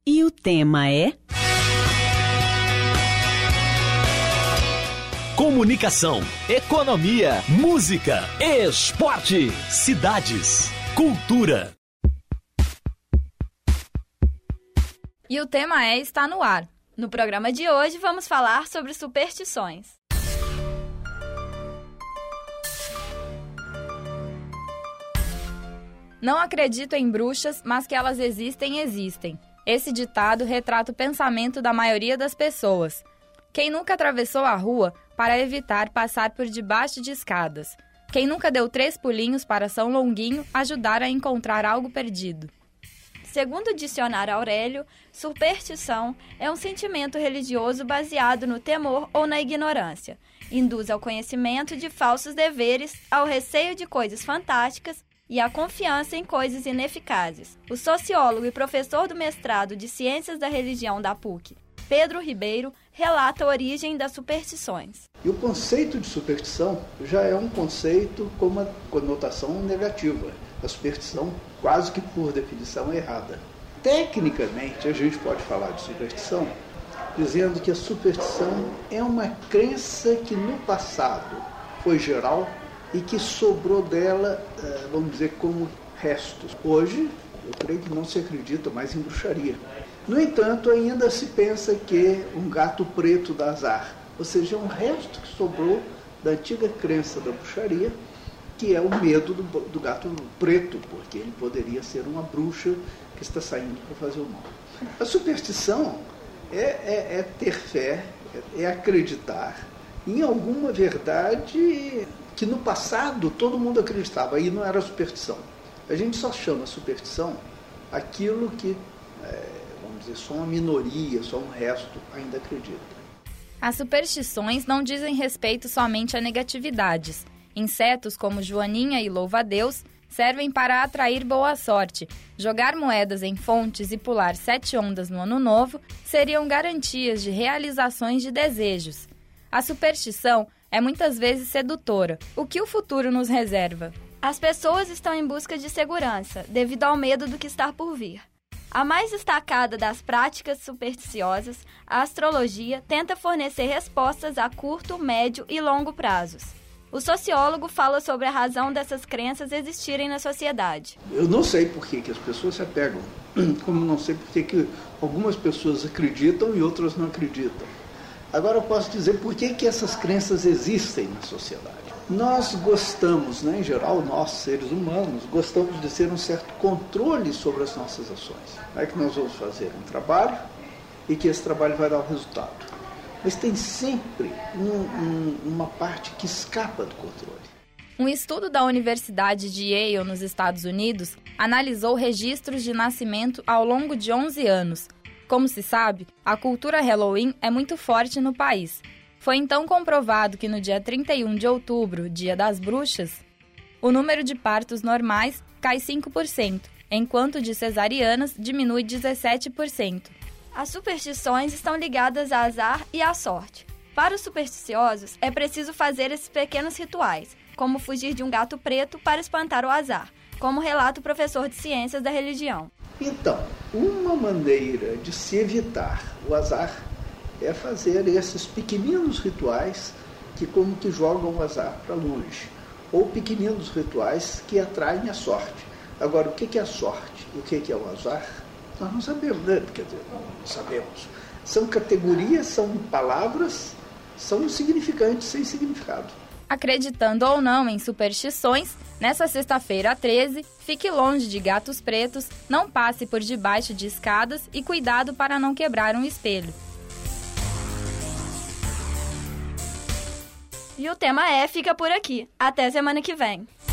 E o tema é... Comunicação, economia, música, esporte, cidades, cultura. E o tema é Está no Ar. No programa de hoje vamos falar sobre superstições. Não acredito em bruxas, mas que elas existem, existem. Esse ditado retrata o pensamento da maioria das pessoas. Quem nunca atravessou a rua para evitar passar por debaixo de escadas? Quem nunca deu 3 pulinhos para São Longuinho ajudar a encontrar algo perdido? Segundo o dicionário Aurélio, superstição é um sentimento religioso baseado no temor ou na ignorância. Induz ao conhecimento de falsos deveres, ao receio de coisas fantásticas e à confiança em coisas ineficazes. O sociólogo e professor do mestrado de Ciências da Religião da PUC, Pedro Ribeiro, relata a origem das superstições. E o conceito de superstição já é um conceito com uma conotação negativa. A superstição, quase que por definição, é errada. Tecnicamente, a gente pode falar de superstição dizendo que a superstição é uma crença que no passado foi geral e que sobrou dela, vamos dizer, como restos. Hoje, eu creio que não se acredita mais em bruxaria. No entanto, ainda se pensa que um gato preto dá azar, ou seja, é um resto que sobrou da antiga crença da bruxaria, que é o medo do gato preto, porque ele poderia ser uma bruxa que está saindo para fazer o mal. A superstição é ter fé, é acreditar em alguma verdade que no passado todo mundo acreditava, aí não era superstição. A gente só chama superstição aquilo que, vamos dizer, só uma minoria, só um resto ainda acredita. As superstições não dizem respeito somente a negatividades. Insetos como joaninha e louva-a-Deus servem para atrair boa sorte. Jogar moedas em fontes e pular 7 ondas no ano novo seriam garantias de realizações de desejos. A superstição é muitas vezes sedutora. O que o futuro nos reserva? As pessoas estão em busca de segurança, devido ao medo do que está por vir. A mais destacada das práticas supersticiosas, a astrologia, tenta fornecer respostas a curto, médio e longo prazos. O sociólogo fala sobre a razão dessas crenças existirem na sociedade. Eu não sei por que as pessoas se apegam, como não sei por que algumas pessoas acreditam e outras não acreditam. Agora eu posso dizer por que essas crenças existem na sociedade. Nós gostamos, em geral, nós seres humanos, gostamos de ter um certo controle sobre as nossas ações. Não é que nós vamos fazer um trabalho e que esse trabalho vai dar o resultado. Mas tem sempre uma parte que escapa do controle. Um estudo da Universidade de Yale, nos Estados Unidos, analisou registros de nascimento ao longo de 11 anos. Como se sabe, a cultura Halloween é muito forte no país. Foi então comprovado que no dia 31 de outubro, Dia das Bruxas, o número de partos normais cai 5%, enquanto de cesarianas diminui 17%. As superstições estão ligadas a azar e à sorte. Para os supersticiosos, é preciso fazer esses pequenos rituais, como fugir de um gato preto para espantar o azar, como relata o professor de Ciências da Religião. Então, uma maneira de se evitar o azar é fazer esses pequeninos rituais que como que jogam o azar para longe, ou pequeninos rituais que atraem a sorte. Agora, o que é a sorte? O que é o azar? Nós não sabemos, né? Quer dizer, não sabemos. São categorias, são palavras, são significantes sem significado. Acreditando ou não em superstições, nessa sexta-feira 13, fique longe de gatos pretos, não passe por debaixo de escadas e cuidado para não quebrar um espelho. E o tema fica por aqui. Até semana que vem.